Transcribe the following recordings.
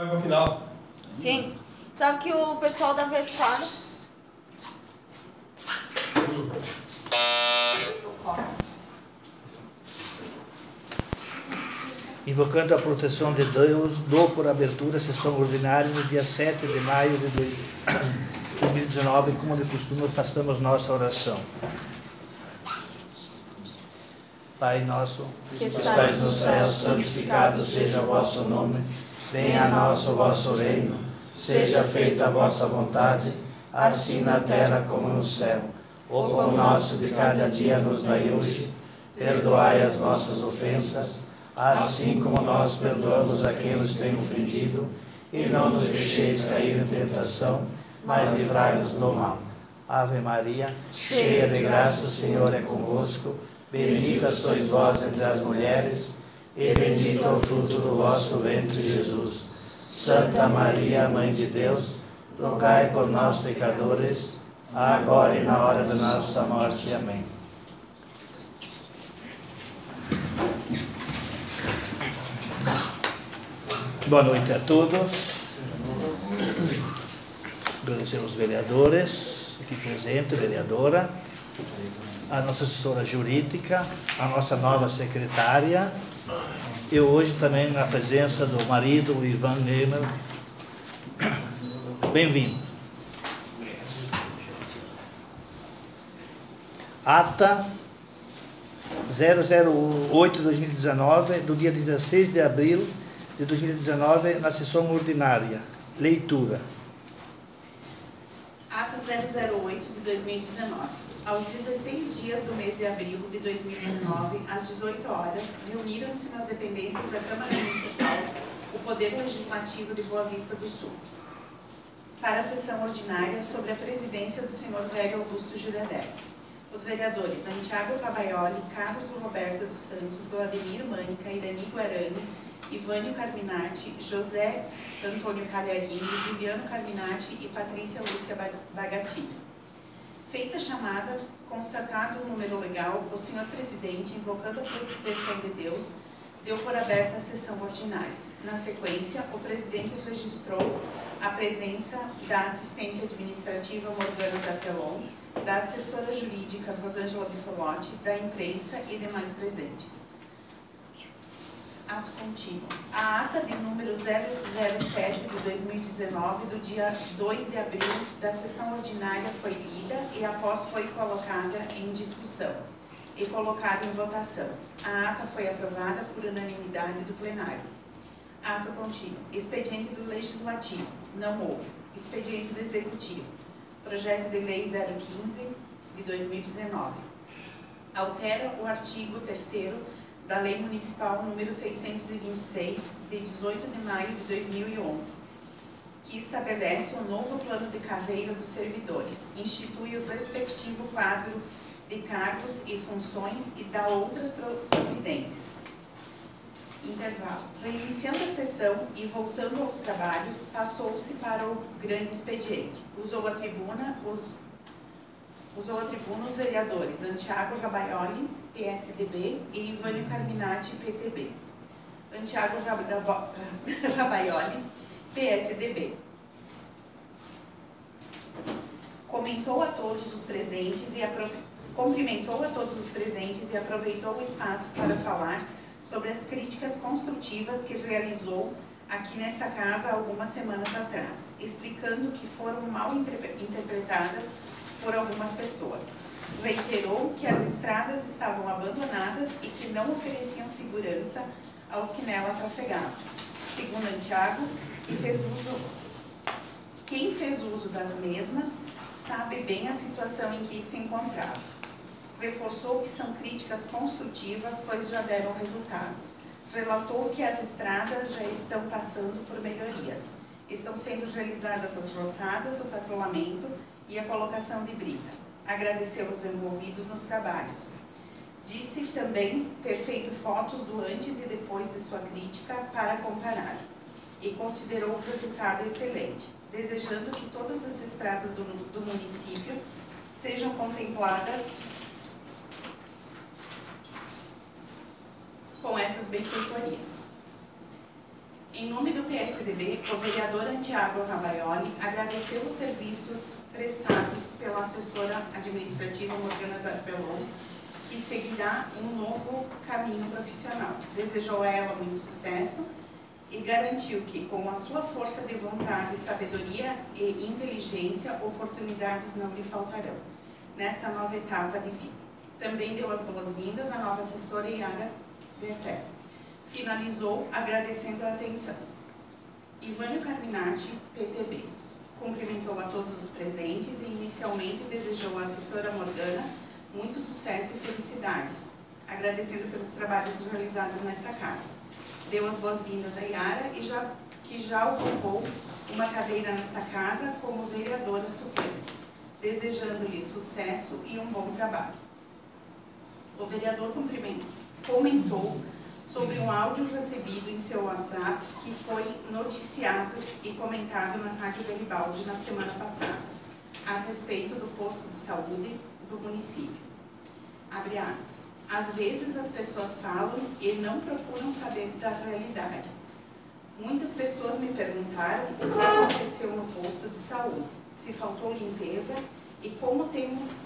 Vai pro final. Sim. Sabe que o pessoal da Vestfália... Invocando a proteção de Deus, dou por abertura a sessão ordinária no dia 7 de maio de 2019, como de costume, passamos nossa oração. Pai nosso, que estais no céu, santificado seja o vosso nome, venha a nós o vosso reino, seja feita a vossa vontade, assim na terra como no céu. O pão nosso de cada dia nos dai hoje, perdoai as nossas ofensas, assim como nós perdoamos a quem nos tem ofendido, e não nos deixeis cair em tentação, mas livrai-nos do mal. Ave Maria, cheia de graça, o Senhor é convosco, bendita sois vós entre as mulheres, e bendito é o fruto do vosso ventre, Jesus. Santa Maria, Mãe de Deus, rogai por nós, pecadores, agora e na hora da nossa morte. Amém. Boa noite a todos. Agradecer aos vereadores aqui presentes, vereadora, a nossa assessora jurídica, a nossa nova secretária, e hoje também na presença do marido, o Ivan Neymer. Bem-vindo. Ata 008-2019, do dia 16 de abril de 2019, na sessão ordinária. Leitura. Ata 008 de 2019. Aos 16 dias do mês de abril de 2019, às 18 horas, reuniram-se nas dependências da Câmara Municipal o Poder Legislativo de Boa Vista do Sul, para a sessão ordinária sobre a presidência do senhor Velho Augusto Jureré. Os vereadores Antiago Rabaioli, Carlos Roberto dos Santos, Vladimir Mânica, Irani Guarani, Ivânio Carminati, José Antônio Cagliarini, Juliano Carminati e Patrícia Lúcia Bagatilha. Feita a chamada, constatado o número legal, o senhor presidente, invocando a proteção de Deus, deu por aberta a sessão ordinária. Na sequência, o presidente registrou a presença da assistente administrativa Morgana Zapelon, da assessora jurídica Rosângela Bissolotti, da imprensa e demais presentes. Ato contínuo. A ata de número 007 de 2019, do dia 2 de abril, da sessão ordinária foi lida e após foi colocada em discussão e colocada em votação. A ata foi aprovada por unanimidade do plenário. Ato contínuo. Expediente do Legislativo. Não houve. Expediente do Executivo. Projeto de Lei 015 de 2019. Altera o artigo 3º da Lei Municipal número 626, de 18 de maio de 2011, que estabelece um novo plano de carreira dos servidores, institui o respectivo quadro de cargos e funções e dá outras providências. Intervalo. Reiniciando a sessão e voltando aos trabalhos, passou-se para o grande expediente. Usou a tribuna os vereadores Antiago Rabaioli, PSDB, e Ivânio Carminati, PTB. Antiago Rabaioli, PSDB. Cumprimentou a todos os presentes e aproveitou o espaço para falar sobre as críticas construtivas que realizou aqui nessa casa algumas semanas atrás, explicando que foram mal interpretadas por algumas pessoas. Reiterou que as estradas estavam abandonadas e que não ofereciam segurança aos que nela trafegavam. Segundo Antiago, quem fez uso das mesmas sabe bem a situação em que se encontrava. Reforçou que são críticas construtivas, pois já deram resultado. Relatou que as estradas já estão passando por melhorias. Estão sendo realizadas as roçadas, o patrulhamento e a colocação de brita. Agradeceu os envolvidos nos trabalhos. Disse também ter feito fotos do antes e depois de sua crítica para comparar e considerou o resultado excelente, desejando que todas as estradas do município sejam contempladas com essas benfeitorias. Em nome do PSDB, o vereador Antiago Cavaioli agradeceu os serviços prestados pela assessora administrativa Morgana Zarpellon, que seguirá um novo caminho profissional. Desejou a ela muito sucesso e garantiu que, com a sua força de vontade, sabedoria e inteligência, oportunidades não lhe faltarão nesta nova etapa de vida. Também deu as boas-vindas à nova assessora Yara Bertel. Finalizou agradecendo a atenção. Ivânio Carminati, PTB, cumprimentou a todos os presentes e inicialmente desejou à assessora Morgana muito sucesso e felicidades, agradecendo pelos trabalhos realizados nessa casa. Deu as boas-vindas a Yara que já ocupou uma cadeira nesta casa como vereadora suplente, desejando-lhe sucesso e um bom trabalho. O vereador comentou sobre um áudio recebido em seu WhatsApp que foi noticiado e comentado na Rádio Garibaldi na semana passada, a respeito do posto de saúde do município. Abre aspas. Às vezes as pessoas falam e não procuram saber da realidade. Muitas pessoas me perguntaram o que aconteceu no posto de saúde, se faltou limpeza e como temos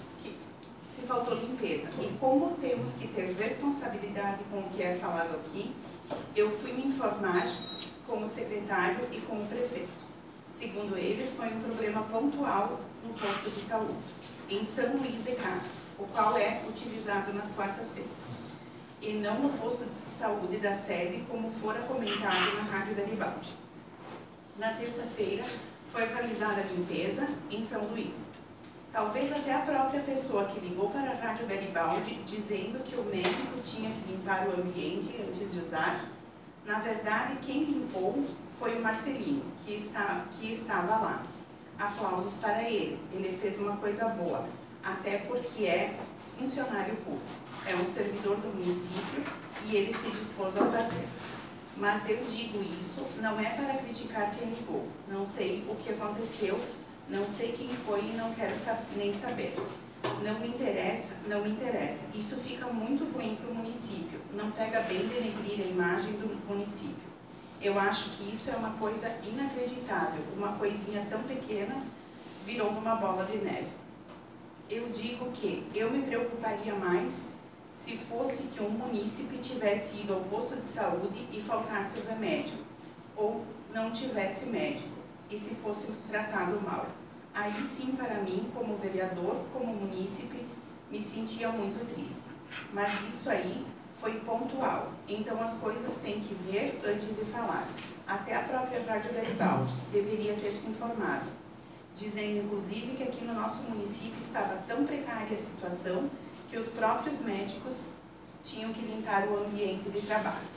que ter responsabilidade com o que é falado aqui. Eu fui me informar com o secretário e com o prefeito. Segundo eles, foi um problema pontual no posto de saúde, em São Luís de Castro, o qual é utilizado nas quartas-feiras, e não no posto de saúde da sede, como fora comentado na Rádio Garibaldi. Na terça-feira, foi realizada a limpeza em São Luís. Talvez até a própria pessoa que ligou para a Rádio Garibaldi dizendo que o médico tinha que limpar o ambiente antes de usar, na verdade, quem limpou foi o Marcelino, que estava lá. Aplausos para ele, ele fez uma coisa boa, até porque é funcionário público, é um servidor do município e ele se dispôs a fazer. Mas eu digo isso, não é para criticar quem ligou, não sei o que aconteceu, não sei quem foi e não quero nem saber. Não me interessa, isso fica muito ruim para o município, não pega bem denegrir a imagem do município. Eu acho que isso é uma coisa inacreditável, uma coisinha tão pequena virou uma bola de neve. Eu digo que eu me preocuparia mais se fosse que um munícipe tivesse ido ao posto de saúde e faltasse remédio, ou não tivesse médico, e se fosse tratado mal. Aí sim, para mim, como vereador, como munícipe, me sentia muito triste. Mas isso aí foi pontual, então as coisas têm que ver antes de falar. Até a própria Rádio Garibaldi deveria ter se informado, dizendo inclusive que aqui no nosso município estava tão precária a situação que os próprios médicos tinham que limpar o ambiente de trabalho.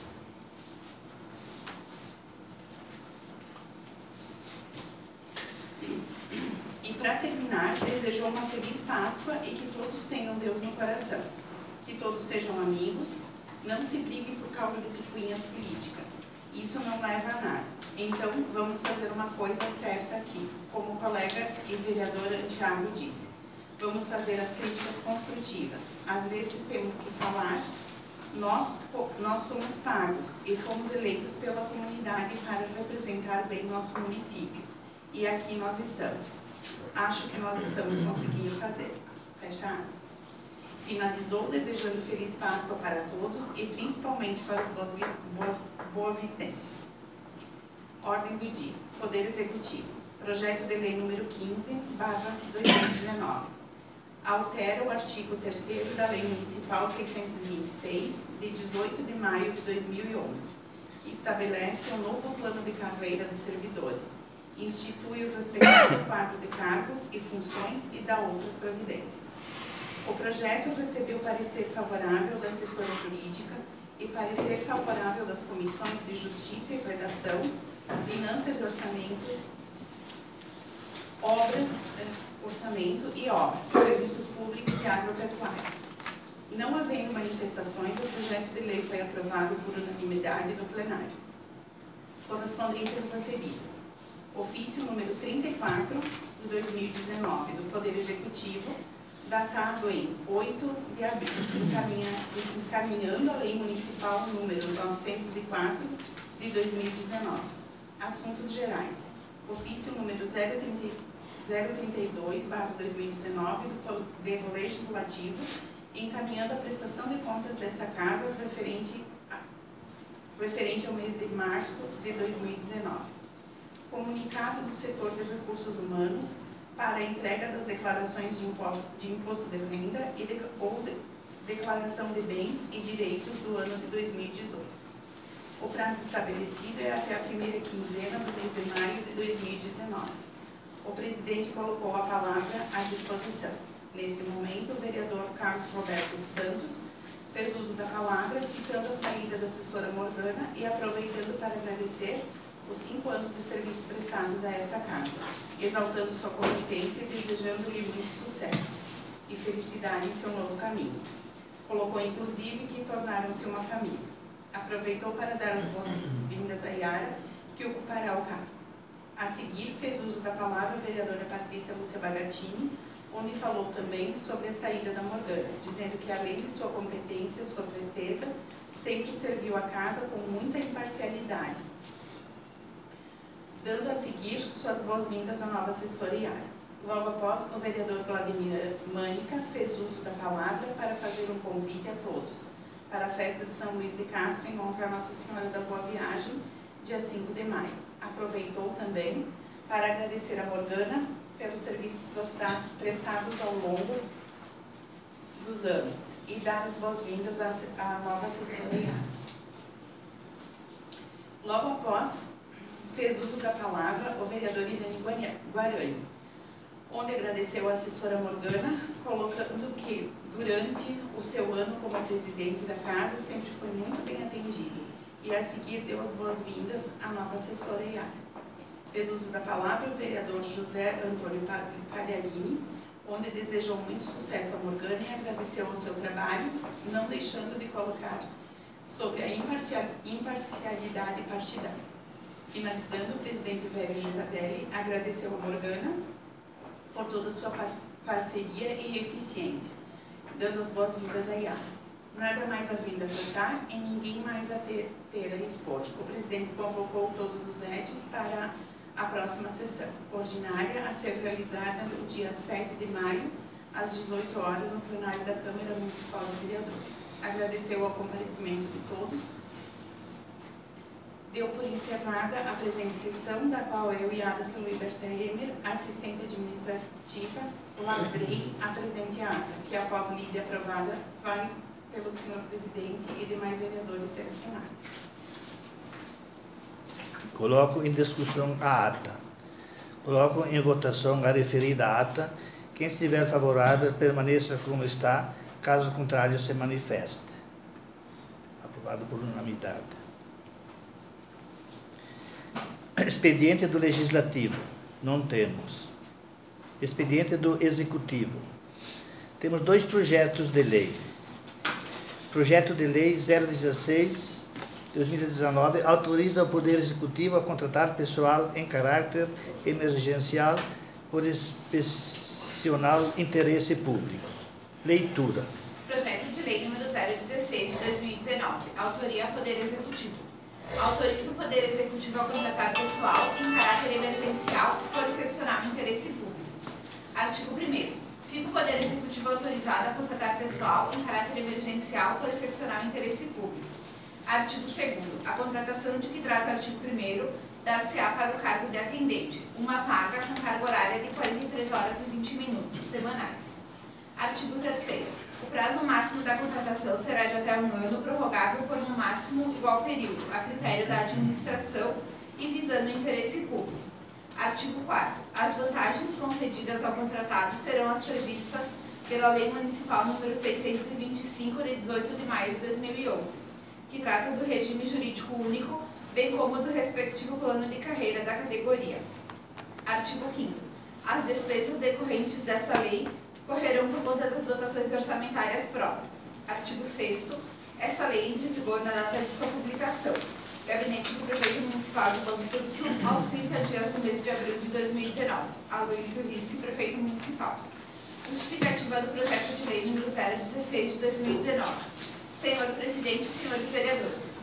E para terminar, desejou uma feliz Páscoa e que todos tenham Deus no coração. Que todos sejam amigos, não se briguem por causa de picuinhas políticas. Isso não leva a nada. Então, vamos fazer uma coisa certa aqui, como o colega e vereador Antiago disse. Vamos fazer as críticas construtivas. Às vezes temos que falar, nós somos pagos e fomos eleitos pela comunidade para representar bem nosso município. E aqui nós estamos. Acho que nós estamos conseguindo fazer. Fecha aspas. Finalizou desejando feliz Páscoa para todos e principalmente para os boavistenses. Ordem do dia. Poder Executivo. Projeto de Lei número 15/2019. Altera o artigo 3º da Lei Municipal 626, de 18 de maio de 2011, que estabelece um novo plano de carreira dos servidores, institui o respectivo quadro de cargos e funções e dá outras providências. O projeto recebeu parecer favorável da assessora jurídica e parecer favorável das comissões de Justiça e Redação, Finanças e Orçamento e Obras, Serviços Públicos e Agropecuária. Não havendo manifestações, o projeto de lei foi aprovado por unanimidade no plenário. Correspondências recebidas. Ofício número 34, de 2019, do Poder Executivo, datado em 8 de abril, encaminhando a Lei Municipal número 904, de 2019. Assuntos gerais. Ofício número 032/2019 do Poder Legislativo, encaminhando a prestação de contas dessa casa referente ao mês de março de 2019. Comunicado do setor de recursos humanos para a entrega das declarações de imposto de renda ou declaração de bens e direitos do ano de 2018. O prazo estabelecido é até a primeira quinzena do mês de maio de 2019. O presidente colocou a palavra à disposição. Nesse momento, o vereador Carlos Roberto dos Santos fez uso da palavra, citando a saída da assessora Morgana e aproveitando para agradecer os 5 anos de serviço prestados a essa casa, exaltando sua competência e desejando-lhe muito sucesso e felicidade em seu novo caminho. Colocou, inclusive, que tornaram-se uma família. Aproveitou para dar as boas-vindas a Yara, que ocupará o cargo. A seguir, fez uso da palavra a vereadora Patrícia Lúcia Bagatini, onde falou também sobre a saída da Morgana, dizendo que, além de sua competência, sua presteza, sempre serviu a casa com muita imparcialidade, dando a seguir suas boas-vindas à nova assessora Yara. Logo após, o vereador Vladimir Mânica fez uso da palavra para fazer um convite a todos para a festa de São Luís de Castro em honra a Nossa Senhora da Boa Viagem, dia 5 de maio. Aproveitou também para agradecer a Morgana pelos serviços prestados ao longo dos anos e dar as boas-vindas à nova assessora Yara. Logo após, fez uso da palavra o vereador Irani Guarani, onde agradeceu a assessora Morgana, colocando que, durante o seu ano como presidente da casa, sempre foi muito bem atendido, e a seguir deu as boas-vindas à nova assessora Yara. Fez uso da palavra o vereador José Antônio Pagliarini, onde desejou muito sucesso a Morgana e agradeceu ao seu trabalho, não deixando de colocar sobre a imparcialidade partidária. Finalizando, o presidente Velho Girardelli agradeceu a Morgana por toda a sua parceria e eficiência, dando as boas-vindas a Yara. Nada mais havendo a tratar e ninguém mais a ter a expor. O presidente convocou todos os EDs para a próxima sessão ordinária a ser realizada no dia 7 de maio, às 18 horas, no plenário da Câmara Municipal de Vereadores. Agradeceu ao comparecimento de todos. Deu por encerrada a presente sessão, da qual eu, Yara Silberta Emer, assistente administrativa, lavrei a presente ata, que após lida aprovada, vai pelo senhor presidente e demais vereadores ser assinada. Coloco em discussão a ata. Coloco em votação a referida ata. Quem estiver favorável, permaneça como está, caso contrário, se manifeste. Aprovado por unanimidade. Expediente do Legislativo, não temos. Expediente do Executivo. Temos 2 projetos de lei. Projeto de Lei 016/2019 autoriza o Poder Executivo a contratar pessoal em caráter emergencial por excepcional interesse público. Leitura. Projeto de Lei número 016/2019, autoria Poder Executivo. Autoriza o Poder Executivo a contratar pessoal em caráter emergencial por excepcional interesse público. Artigo 1º. Fica o Poder Executivo autorizado a contratar pessoal em caráter emergencial por excepcional interesse público. Artigo 2º. A contratação de que trata o artigo 1º dar-se-á para o cargo de atendente, uma vaga com carga horária de 43 horas e 20 minutos semanais. Artigo 3º. O prazo máximo da contratação será de até 1 ano, prorrogável por no máximo igual período, a critério da administração e visando o interesse público. Artigo 4º. As vantagens concedidas ao contratado serão as previstas pela Lei Municipal nº 625, de 18 de maio de 2011, que trata do regime jurídico único, bem como do respectivo plano de carreira da categoria. Artigo 5º. As despesas decorrentes dessa lei correrão por conta das dotações orçamentárias próprias. Artigo 6º. Essa lei entra em vigor na data de sua publicação. Gabinete do Prefeito Municipal de Boa Vista do Sul, aos 30 dias do mês de abril de 2019. Aloysio Risse, Prefeito Municipal. Justificativa do projeto de lei número 016/2019. Senhor Presidente e senhores vereadores,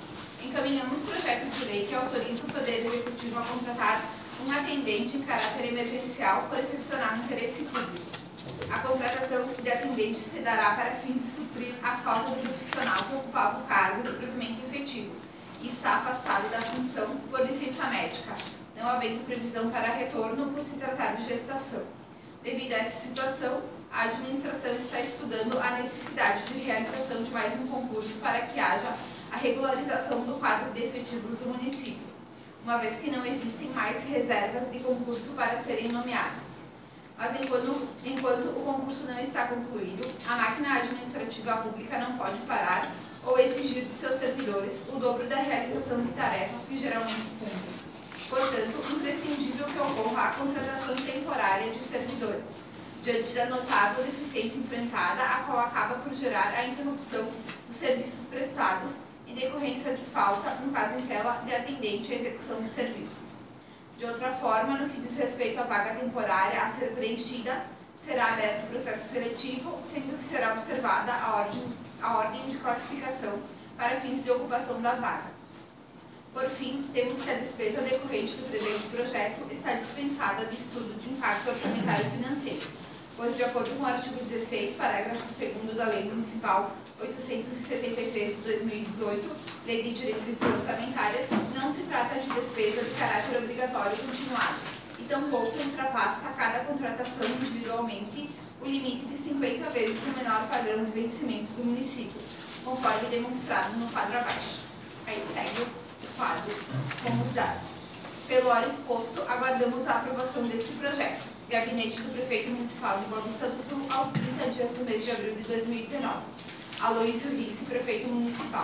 encaminhamos projeto de lei que autoriza o Poder Executivo a contratar um atendente em caráter emergencial por excepcional interesse público. A contratação de atendente se dará para fins de suprir a falta do profissional que ocupava o cargo de provimento efetivo e está afastado da função por licença médica, não havendo previsão para retorno por se tratar de gestação. Devido a essa situação, a administração está estudando a necessidade de realização de mais um concurso para que haja a regularização do quadro de efetivos do município, uma vez que não existem mais reservas de concurso para serem nomeadas. Mas enquanto o concurso não está concluído, a máquina administrativa pública não pode parar ou exigir de seus servidores o dobro da realização de tarefas que geralmente cumprem. Portanto, imprescindível que ocorra a contratação temporária de servidores, diante da notável deficiência enfrentada, a qual acaba por gerar a interrupção dos serviços prestados em decorrência de falta, no caso em tela, de atendente à execução dos serviços. De outra forma, no que diz respeito à vaga temporária a ser preenchida, será aberto o processo seletivo, sendo que será observada a ordem de classificação para fins de ocupação da vaga. Por fim, temos que a despesa decorrente do presente projeto está dispensada de estudo de impacto orçamentário e financeiro, pois, de acordo com o artigo 16, parágrafo 2º da Lei Municipal 876 de 2018, Lei de Diretrizes Orçamentárias, não se trata de despesa de caráter obrigatório continuado, e tampouco ultrapassa a cada contratação individualmente o limite de 50 vezes o menor padrão de vencimentos do município, conforme demonstrado no quadro abaixo. Aí segue o quadro com os dados. Pelo ora exposto, aguardamos a aprovação deste projeto. Gabinete do Prefeito Municipal de Boa Vista do Sul, aos 30 dias do mês de abril de 2019. Aloísio Risse, Prefeito Municipal.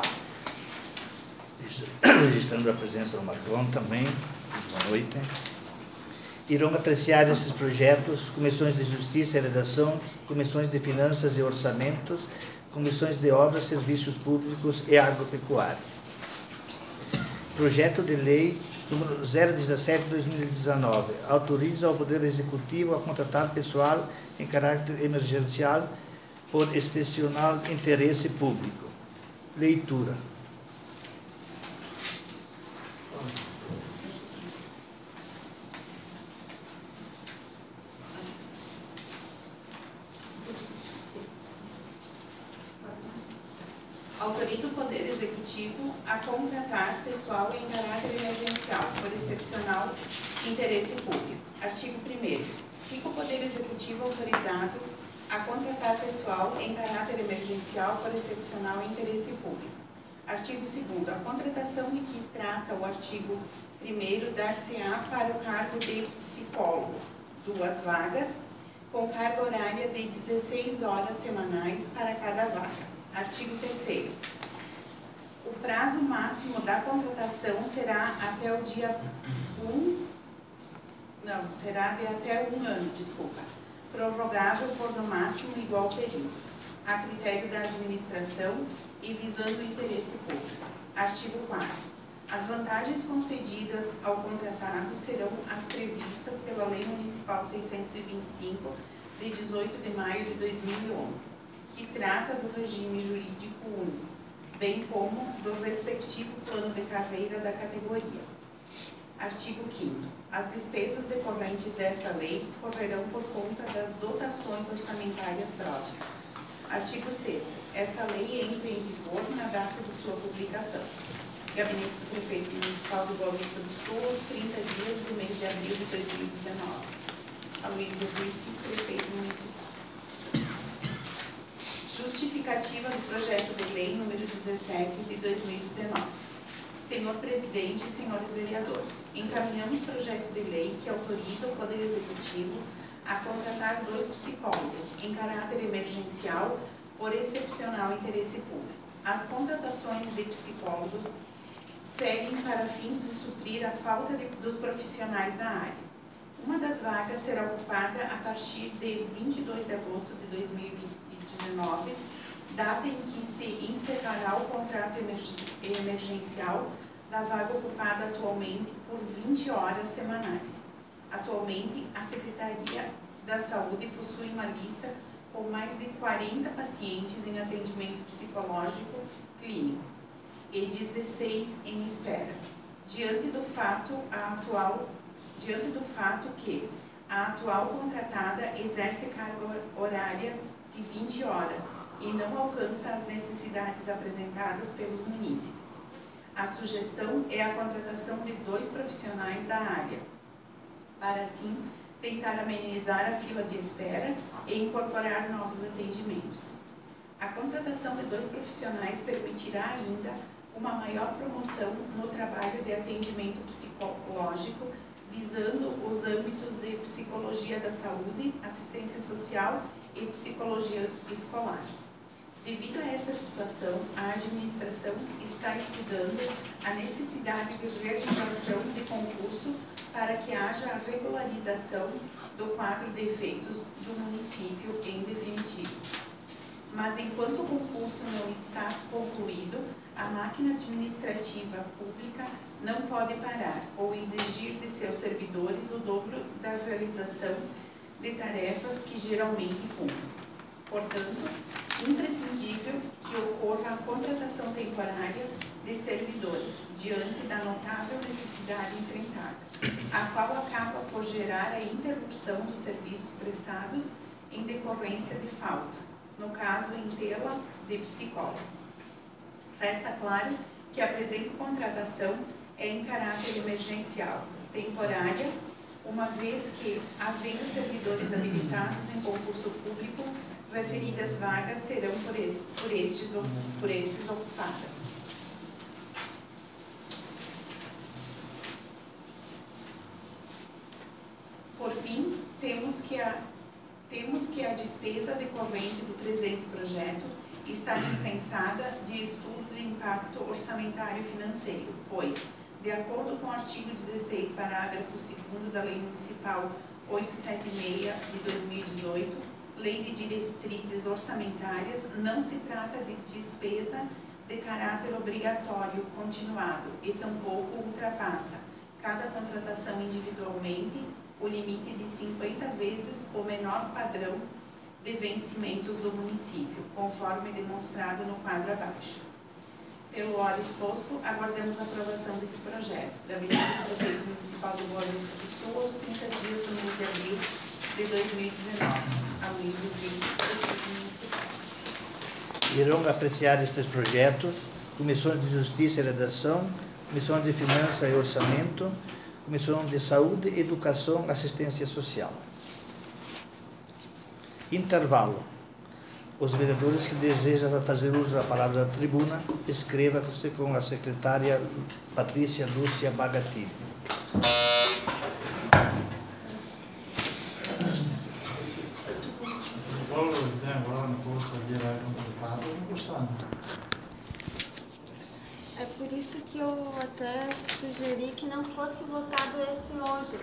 Registrando a presença do Marcon também. Boa noite. Irão apreciar esses projetos comissões de Justiça e Redação, comissões de Finanças e Orçamentos, comissões de Obras, Serviços Públicos e Agropecuária. Projeto de Lei número 017/2019, autoriza ao Poder Executivo a contratar pessoal em caráter emergencial por excepcional interesse público. Leitura. Autoriza o Poder Executivo a contratar pessoal em caráter emergencial por excepcional interesse público. Artigo 1º. Fica o Poder Executivo autorizado a contratar pessoal em caráter emergencial por excepcional interesse público. Artigo 2º. A contratação de que trata o artigo 1º dar-se-á para o cargo de psicólogo, 2 vagas, com carga horária de 16 horas semanais para cada vaga. Artigo 3º. O prazo máximo da contratação será até o dia será de até 1 ano, prorrogável por no máximo igual período, a critério da administração e visando o interesse público. Artigo 4º. As vantagens concedidas ao contratado serão as previstas pela Lei Municipal 625, de 18 de maio de 2011. Que trata do regime jurídico único, bem como do respectivo plano de carreira da categoria. Artigo 5º. As despesas decorrentes dessa lei correrão por conta das dotações orçamentárias próprias. Artigo 6º. Esta lei entra em vigor na data de sua publicação. Gabinete do Prefeito Municipal de Boa Vista do Sul, aos 30 dias do mês de abril de 2019. Aloísio Risse, Prefeito Municipal. Justificativa do projeto de lei número 17 de 2019. Senhor Presidente e senhores vereadores, encaminhamos projeto de lei que autoriza o Poder Executivo a contratar 2 psicólogos em caráter emergencial por excepcional interesse público. As contratações de psicólogos seguem para fins de suprir a falta dos profissionais da área. Uma das vagas será ocupada a partir de 22 de agosto de 2019, data em que se encerrará o contrato emergencial da vaga ocupada atualmente por 20 horas semanais. Atualmente, a Secretaria da Saúde possui uma lista com mais de 40 pacientes em atendimento psicológico clínico. e 16 em espera, diante do fato que a atual contratada exerce carga horária de 20 horas e não alcança as necessidades apresentadas pelos munícipes. A sugestão é a contratação de 2 profissionais da área, para assim tentar amenizar a fila de espera e incorporar novos atendimentos. A contratação de 2 profissionais permitirá ainda uma maior promoção no trabalho de atendimento psicológico, visando os âmbitos de psicologia da saúde, assistência social e psicologia escolar. Devido a esta situação, a administração está estudando a necessidade de realização de concurso para que haja a regularização do quadro de efeitos do município em definitivo. Mas enquanto o concurso não está concluído, a máquina administrativa pública não pode parar ou exigir de seus servidores o dobro da realização de tarefas que geralmente cumprem. Portanto, imprescindível que ocorra a contratação temporária de servidores, diante da notável necessidade enfrentada, a qual acaba por gerar a interrupção dos serviços prestados em decorrência de falta, no caso em tela de psicólogo. Resta claro que a presente contratação é em caráter emergencial, temporária, uma vez que, havendo servidores habilitados em concurso público, referidas vagas serão por estes ocupadas. Por fim, temos que a despesa decorrente do presente projeto está dispensada de estudo de impacto orçamentário e financeiro, pois, de acordo com o artigo 16, parágrafo 2º da Lei Municipal 876 de 2018, Lei de Diretrizes Orçamentárias, não se trata de despesa de caráter obrigatório continuado e tampouco ultrapassa cada contratação individualmente o limite de 50 vezes o menor padrão de vencimentos do município, conforme demonstrado no quadro abaixo. Pelo ora exposto, aguardamos a aprovação deste projeto. Gabinete do Prefeito Municipal de Boa Vista do Sul, aos 30 dias do mês de abril de 2019. Aloysio Vice, Prefeito Municipal. Irão apreciar estes projetos Comissões de Justiça e Redação, Comissão de Finanças e Orçamento, Comissão de Saúde, Educação e Assistência Social. Intervalo. Os vereadores que desejam fazer uso da palavra da tribuna, escreva-se com a secretária Patrícia Lúcia Bagatini. É por isso que eu até sugeri que não fosse votado esse hoje.